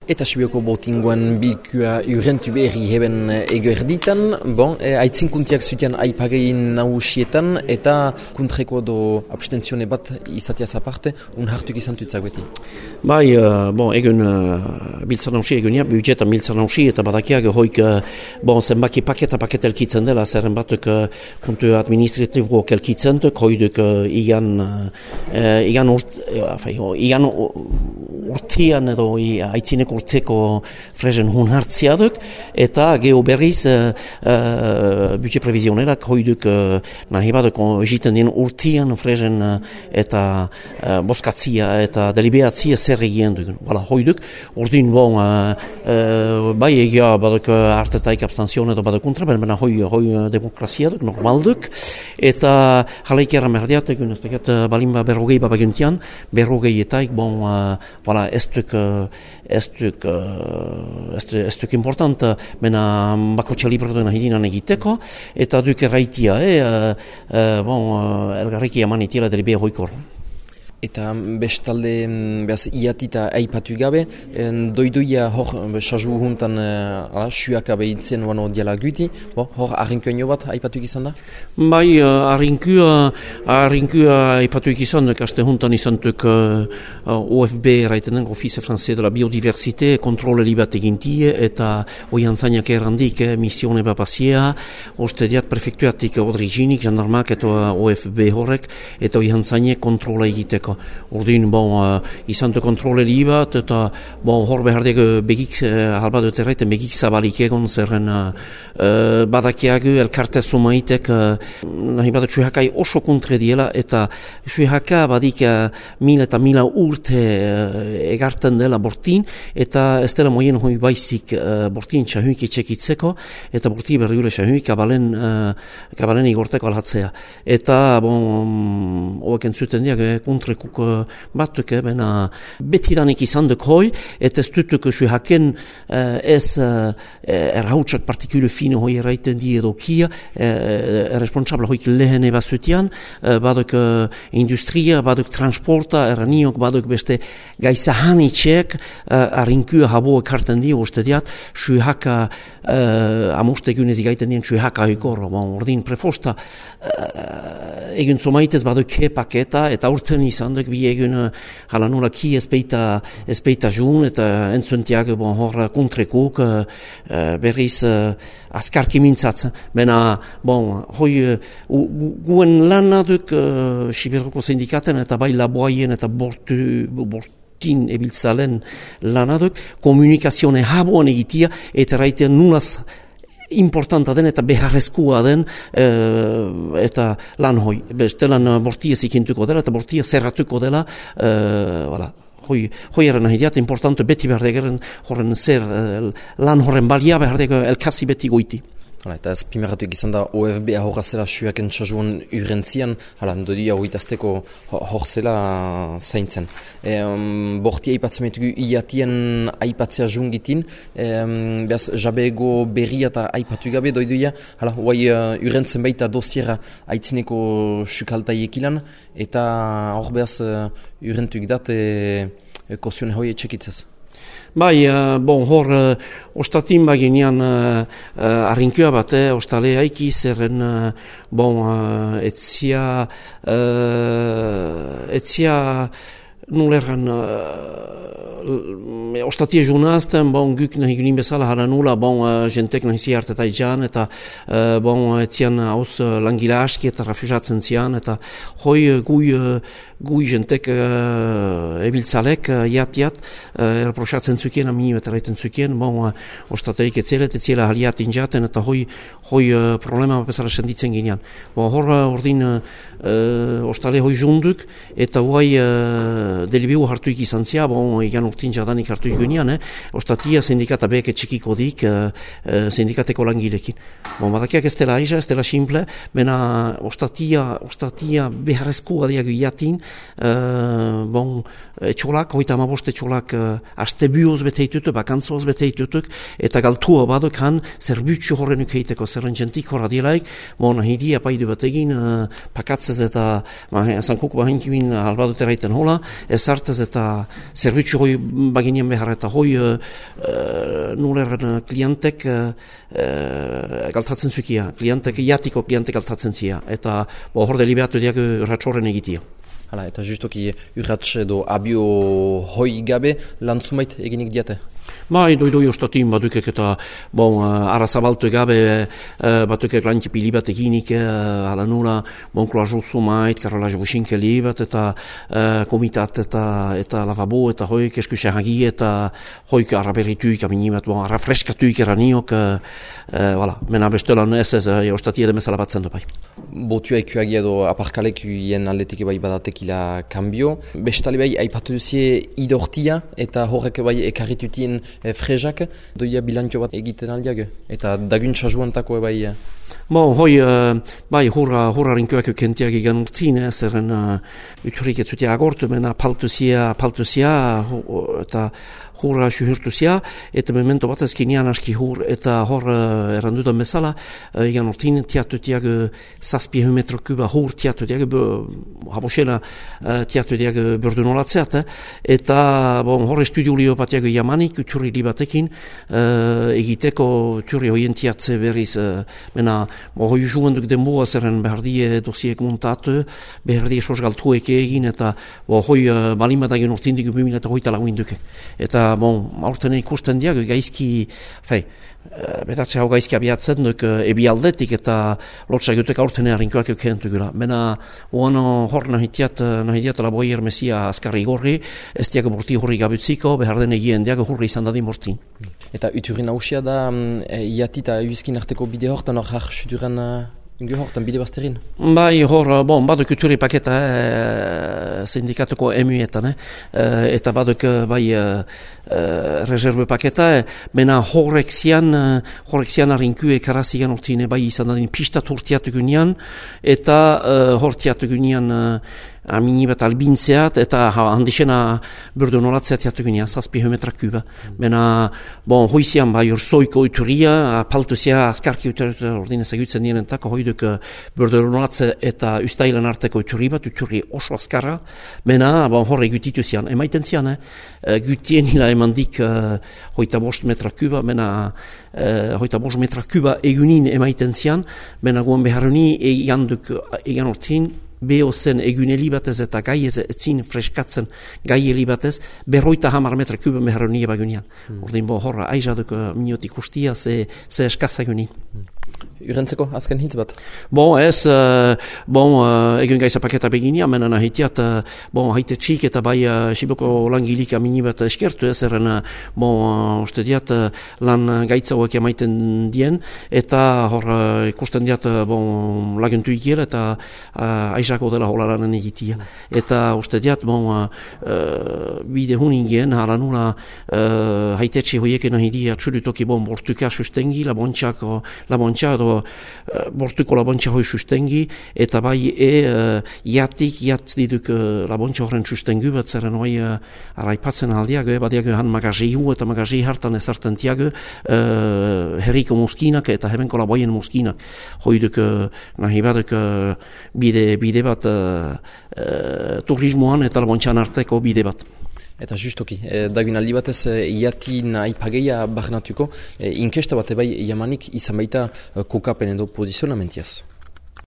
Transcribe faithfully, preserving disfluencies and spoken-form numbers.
Eta Sibioko botingoan bilkua urrentu berri heben ego erditan, bon, e, aitzinkuntiak zutian aipagein nahusietan, eta kuntreko do abstentzione bat izatiaz aparte, un hartuk izan tutzak beti. Bai, uh, bon, egun uh, biltzan nausi egunia, budgetan biltzan nausi, eta badakiak hoik, uh, bon, zenbaki paketa paketa elkitzen dela, zerren batuk uh, kuntu administratibo elkitzen duk, hoiduk uh, igan, uh, igan urt, uh, fai, uh, igan urtian edo aitzineko urteko frezen hun hartziaduk, eta geho berriz uh, uh, budget previzionerak hoiduk uh, nahi baduk egiten den urtian frezen uh, eta uh, boskatzia eta deliberatzia zer egien dugun. Hala, hoiduk, urdin bon, uh, uh, bai egia baduk uh, artetaik abstenzion edo baduk kontra, bena hoi, hoi demokraziaduk, normalduk, eta jalaik erra merdiat, egun ez teget uh, balimba berrogei babaguntian, berrogei etaik, bon, uh, voilà, ez duk, uh, ez duk, Ez duk important, mena bakotxa librotuena hidinan egiteko, eta duk erraitia, eh, eh, bon, elgarriki eman itiela delibe hoikor. Eta bestalde, behaz, iatita aipatu gabe, doidoia hor, sasu juntan, ala, suaka behitzen wano diala guti, bo, hor arrinkua bat aipatu izan da? Bai, arrinkua, arrinkua aipatu izan, kaste juntan izan duk uh, O F B, raiten den, Office Français de la Biodiversité, kontroleli bat egintie, eta oian zainak errandik, eh, missione bapasia, ostediat prefektuatik odriginik, jandarmak, eta O F B horrek, eta oian zainak kontrola egiteko. Ordin, bon, uh, izan du kontroleri bat, eta bon, hor behardek begik, uh, halba dut erraiten begik zabalik egon, zerren uh, uh, badakiak elkarte sumaitek, uh, nahi bat suhakai oso kontre diela, eta suhaka badik uh, mil eta mila urte uh, egarten dela bortin, eta ez dela moien hoi baizik uh, bortin txahuik etxekitzeko, eta borti berriule txahuik kabalen, uh, kabalen igorteko alhatzea. Eta, bon, hoek entzuten diak, eh, kontre kuk batuk, eh, bena betidanik izan duk hoi, eta ez dutuk suhaken uh, ez uh, erhautsak partikulu fino hoi erraiten di edo kia, uh, responsable hoik lehene bazutian, uh, baduk uh, industria, baduk transporta, eraniok, baduk beste gaizahanitxek, uh, arrinkua habo ekarten di, ostediat, suhaka uh, amoste egunez igaiten dien suhaka hoikor, bon, ordin prefosta, uh, egun somaitez baduk ke paketa, eta urten izan duk bi egun hala nola ki ezpeita, ezpeita jun, eta entzuntiak bon, hor kontrekuk uh, berriz uh, askarki mintzatzen. Bena, bon, hoi uh, guen lan duk uh, Siberoko sindikaten eta bai laboaien eta bortu, bortu tin ebiltzalen lanaduk, komunikazione haboan egitia, eta raitean nulaz importanta den eta beharrezkoa den uh, eta lan hoi. Bestelan uh, bortia zikintuko dela eta bortia zerratuko dela, uh, voilà. Hoi, hoi erren nahi diat, importante beti behar degeren horren zer, uh, lan horren balia behar degeren elkasi beti goiti. Hala, eta ez pimeratuik izan da O F B ahorra zela suaken txasuan urentzian, hala, dodi hau itazteko hor zela zaintzen. E, um, borti aipatzen metugu iatien aipatzea jungitin, e, um, behaz jabego berri eta aipatu gabe doiduia, hala, huai uh, urentzen baita dosiera aitzineko sukaltaik ilan, eta hor behaz uh, urentuik dat e, e, kozione hoi etxekitzez. Bai, uh, bon, hor, uh, ostatin baginean uh, uh, arrinkua bat, eh, ostale haiki zerren, uh, bon, uh, etzia, uh, etzia, nulerran, uh, ostatie junazten, bon, guk nahi gunin bezala hara nula, bon, uh, jentek nahi ziart eta ijan, eta, uh, bon, etzian haus uh, langila aski eta refusatzen zian, eta hoi uh, gui, uh, gui jentek uh, ebiltzalek, uh, jat-jat, uh, erprosatzen zukien, aminu eta raiten zukien, bon, uh, ostateik etzelet, etziela haliat injaten, eta hoi, hoi uh, problema bezala senditzen ginean. Bon, hor, uh, ordin, uh, ostale hoi junduk, eta hoi uh, delibiu hartuik izan zia, bon, egan urtin jadanik hartuik ginean, eh? Ostatia sindikata behek etxikiko dik, uh, uh, sindikateko langilekin. Bon, badakiak ez dela aiza, ez dela simple, mena ostatia, ostatia beharrezkoa diak biatin, Uh, bon, etxolak, hoita amabost etxolak uh, aste bioz beteitutuk, bakantzoz beteitutuk, eta galtua baduk han zerbutxu horrenuk heiteko, zerren jentik horra dielaik, bon, hidia paidu bat egin, uh, pakatzez eta zankuku bahainkimin albadut eraiten hola, ezartez eta zerbitzu hoi baginean behar eta hoi uh, uh, nulerren klientek uh, uh, galtatzen zukia, klientek, jatiko klientek galtatzen zia, eta bo, hor deliberatu diak ratxorren egitia. Hala, eta justoki urratx edo abio hoi gabe lantzumait eginik diate? Ba, edo edo ostatin badukek eta bon, uh, arazabaltu gabe uh, batukek lantzi pili bat eginik uh, ala nula, bon, kloazu sumait, karolaz guxinke li bat eta uh, komitat eta, eta lavabo eta hoik eskusahagi eta hoik araberituik amini bat, bon, arafreskatuik eraniok, uh, uh, voilà, mena bestelan ez ez, uh, ostatia demezala bat zendu bai. Botua ikuagi edo aparkalekuien aldetik bai badatekila kambio. Bestale bai, aipatu duzie idortia eta horrek bai ekarritutien e, frezak, doia bilantio bat egiten aldiag. Eta daguntza juantako bai... Bo, hoi, uh, bai, hurra, hurra rinkoak kentiak egan urtin, eh, zerren uh, uturik ez zutia agortu, mena paltuzia, paltuzia, hu, eta hurra suhurtuzia, eta memento bat ezkinean aski hur, eta hor uh, errandudan bezala, uh, egan urtin, tiatutiak uh, zazpi metro kuba hur tiatutiak, habosela uh, tiatutiak uh, berdunolatzeat, eh, eta bon, hor estudiulio batiak jamanik, uturi libatekin, uh, egiteko uturi hoien tiatze berriz, uh, mena hoi juganduk denboa zerren behar die dosiek montatu, behar die sosgaltuek egin, eta hoi uh, balimatagen urtindik bimila eta hoita laguinduke. Eta bon, aurten ikusten diag, gaizki, fei, uh, beratze hau gaizki abiatzen duk uh, ebi aldetik eta lotsa egutek aurten errinkoak eukentu gula. Mena, oan hor nahitiat, nahitiat laboi ermesia askarri gorri, ez diag burti hurri gabutziko, behar den egien diag hurri izan dadin burtin. Eta uturi nausia da, e, iati eta uizkin arteko bide hortan hor har suduran ingo hortan bide bazterin? Bai, hor, bon, baduk uturi paketa eh, sindikatuko emuetan, eh, eta baduk bai eh, eh, reserve paketa, eh, mena horrek zian, eh, horrek zian arinku ekarazigan urtine bai izan dadin pista turtiatu gunean, eta eh, hor tiatu gunean eh, amini bat albintzeat, eta handixena burdu nolatzeat jatu gunean, zazpi metra kuba. Mena, bon, hoizian bai urzoiko uturia, paltuzia askarki uturia ordinez egutzen dienentako, hoiduk burdu nolatze eta ustailan arteko uturi bat, uturi oso askarra, mena, bon, horre gutitu zian, emaiten zian, eh? Gutien hila emandik uh, hoita bost metra kuba, mena, uh, hoita bost metra kuba egunin emaiten zian, mena guen beharuni egan duk, egan ortin, beho zen eguneli batez eta gai ez etzin freskatzen gai heli batez, berroita hamar metra kuben behar nire bagunian. Hmm. Ordin bo horra, aizaduk uh, miniotik ustia, ze, ze eskazaguni. Hmm. Urentzeko, azken hitz bat? Bon, ez, uh, bon, uh, egun gaiza paketa beginia, menen ahitiat, uh, bon, haite txik eta bai uh, siboko langilik amini bat eskertu, ez erren, uh, bon, uh, uste diat, uh, lan gaitza hoek emaiten dien, eta hor, uh, ikusten diat, uh, bon, lagentu ikiel, eta uh, aizako dela holaranen egitia. Eta uste diat, bon, uh, uh, bide huningien, hala nula, uh, haite txik hoieken ahidia, txurutoki, bon, bortuka sustengi, labontxako, labontxak, bortuko labontxa hoi sustengi, eta bai e uh, jatik, jat diduk uh, labontxa horren sustengu bat zerren hoi uh, araipatzen aldiago, e, badiago han magazi hu eta magazi hartan ezartan tiago uh, herriko muskinak eta hebenko laboien muskinak. Hoi duk uh, nahi baduk uh, bide, bide bat uh, uh, turismoan eta labontxan arteko bide bat. Eta justoki, e, dagun aldi batez e, iati nahi pageia barnatuko, e, inkesta bat ebai jamanik izan baita e, kokapen edo pozizionamentiaz.